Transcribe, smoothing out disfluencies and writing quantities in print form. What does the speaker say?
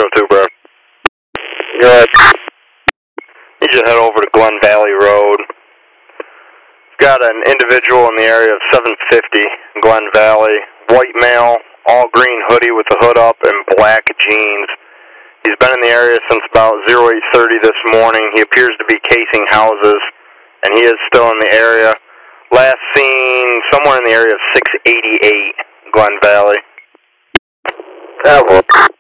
2, bro. Good. You just head over to Glen Valley Road. Got an individual in the area of 750 Glen Valley. White male, all green hoodie with the hood up and black jeans. He's been in the area since about 0830 this morning. He appears to be casing houses, and he is still in the area. Last seen somewhere in the area of 688 Glen Valley.